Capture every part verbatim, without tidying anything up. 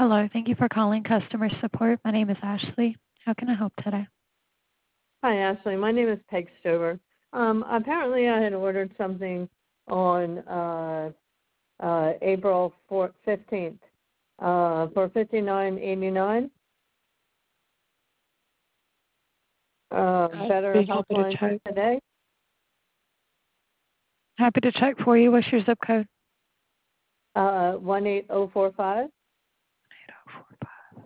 Hello. Thank you for calling customer support. My name is Ashley. How can I help today? Hi, Ashley. My name is Peg Stover. Um, apparently, I had ordered something on uh, uh, April fifteenth uh, for fifty-nine eighty-nine. Uh, I'd Better be happy to Helpline for check. today. Happy to check for you. What's your zip code? Uh, one eight zero four five. eight oh four five.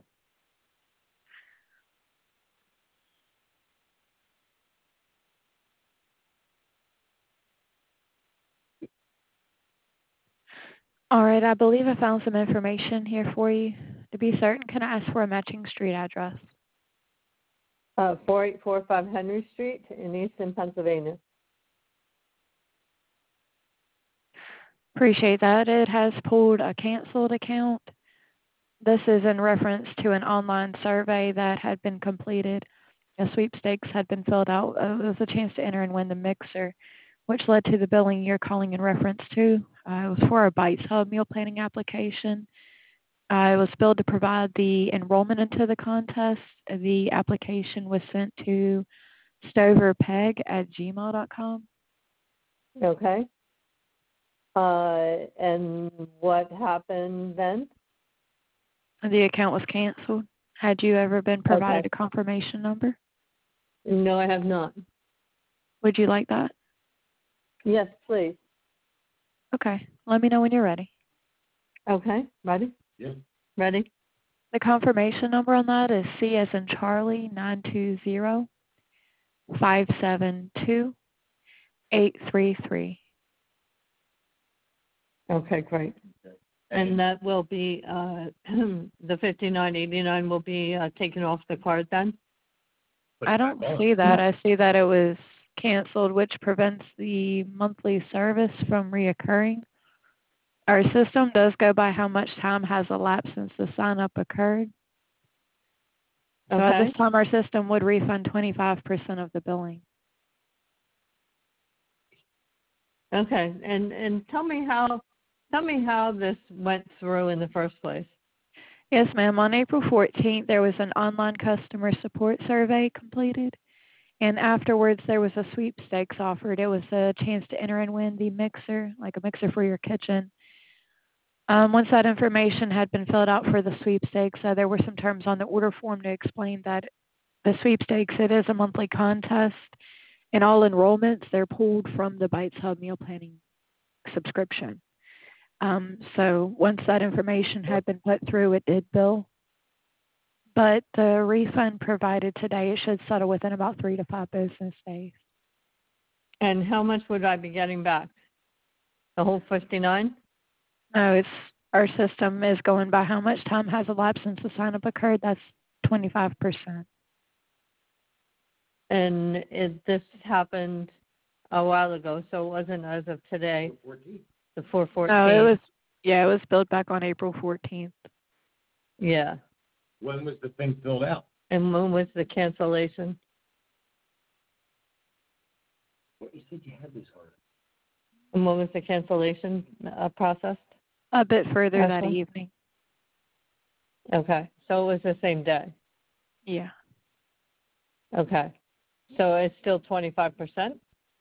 All right. I believe I found some information here for you. To be certain, can I ask for a matching street address? Uh, four eight four five Henry Street in Easton, Pennsylvania. Appreciate that. It has pulled a canceled account. This is in reference to an online survey that had been completed. A sweepstakes had been filled out. Uh, it was a chance to enter and win the mixer, which led to the billing you're calling in reference to. Uh, it was for a Bites Hub meal planning application. Uh, it was billed to provide the enrollment into the contest. The application was sent to stoverpeg at gmail dot com. Okay. Uh, and what happened then? The account was canceled. Had you ever been provided Okay. a confirmation number? No, I have not. Would you like that? Yes, please. Okay. Let me know when you're ready. Okay. Ready? Yep. Ready? The confirmation number on that is C as in Charlie nine two zero five seven two eight three three. Okay, great. And that will be, uh, the fifty-nine eighty-nine will be uh, taken off the card then? I don't see that. I see that it was canceled, which prevents the monthly service from reoccurring. Our system does go by how much time has elapsed since the sign up occurred. So at Okay. this time, our system would refund twenty-five percent of the billing. Okay. And and tell me how tell me how this went through in the first place. Yes, ma'am. On April fourteenth, there was an online customer support survey completed. And afterwards, there was a sweepstakes offered. It was a chance to enter and win the mixer, like a mixer for your kitchen. Um, once that information had been filled out for the sweepstakes, uh, there were some terms on the order form to explain that the sweepstakes, it is a monthly contest, and all enrollments, they're pulled from the Bites Hub meal planning subscription. Um, so once that information had been put through, it did bill. But the refund provided today, it should settle within about three to five business days. And how much would I be getting back? The whole fifty-nine? No, it's our system is going by how much time has elapsed since the sign up occurred. That's twenty-five percent. And it, this happened a while ago, so it wasn't as of today. The four No, it fourteen. was, yeah, it was billed back on April fourteenth. Yeah. When was the thing filled out? And when was the cancellation? What, you said you had this already? And when was the cancellation uh, processed? A bit further that Ashley? evening. Okay. So it was the same day. Yeah. Okay. So it's still twenty-five percent?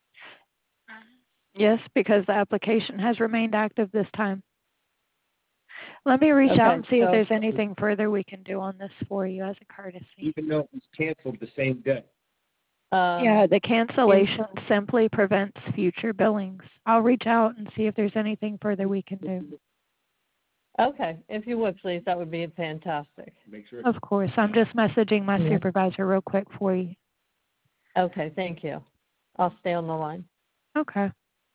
Yes, because the application has remained active this time. Let me reach out Okay. and see if So there's anything further we can do on this for you as a courtesy. Even though it was canceled the same day. um, Yeah, the cancellation simply prevents future billings. I'll reach out and see if there's anything further we can do. okay. If you would, please, that would be fantastic. Make sure. Of course. I'm just messaging my Yeah. supervisor real quick for you. Okay. Thank you. I'll stay on the line. Okay.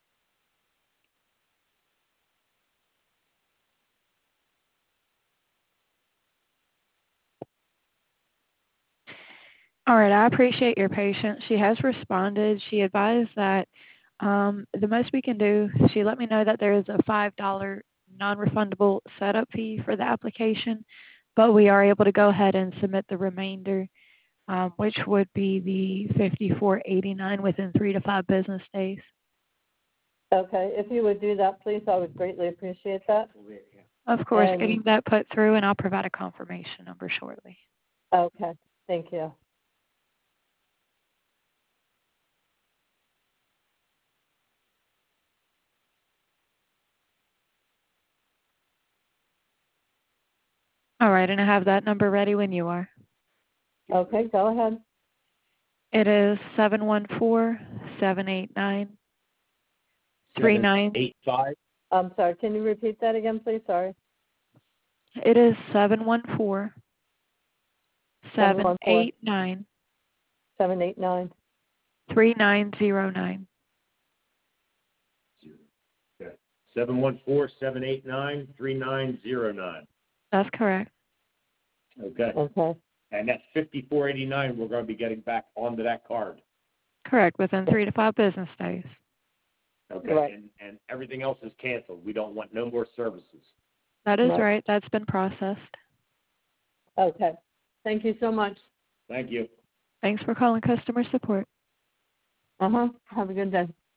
All right. I appreciate your patience. She has responded. She advised that um, the most we can do, she let me know that there is a five dollars non-refundable setup fee for the application, but we are able to go ahead and submit the remainder, um, which would be the fifty-four eighty-nine within three to five business days. Okay. If you would do that, please, I would greatly appreciate that. Of course, And- getting that put through, and I'll provide a confirmation number shortly. Okay, thank you. All right, and I have that number ready when you are. Okay, go ahead. It is seven one four, seven eight nine, three nine. Eight five. I'm sorry, can you repeat that again, please? Sorry. It is seven one four, seven eight nine, seven eight nine. three nine zero nine. Okay. Seven one four seven eight nine three nine zero nine. That's correct. Okay. Okay. And that's fifty-four eighty-nine. We're going to be getting back onto that card. Correct, within three to five business days. Okay. Right. And and everything else is canceled. We don't want no more services. That is Right. right. That's been processed. Okay. Thank you so much. Thank you. Thanks for calling customer support. Uh-huh. Have a good day.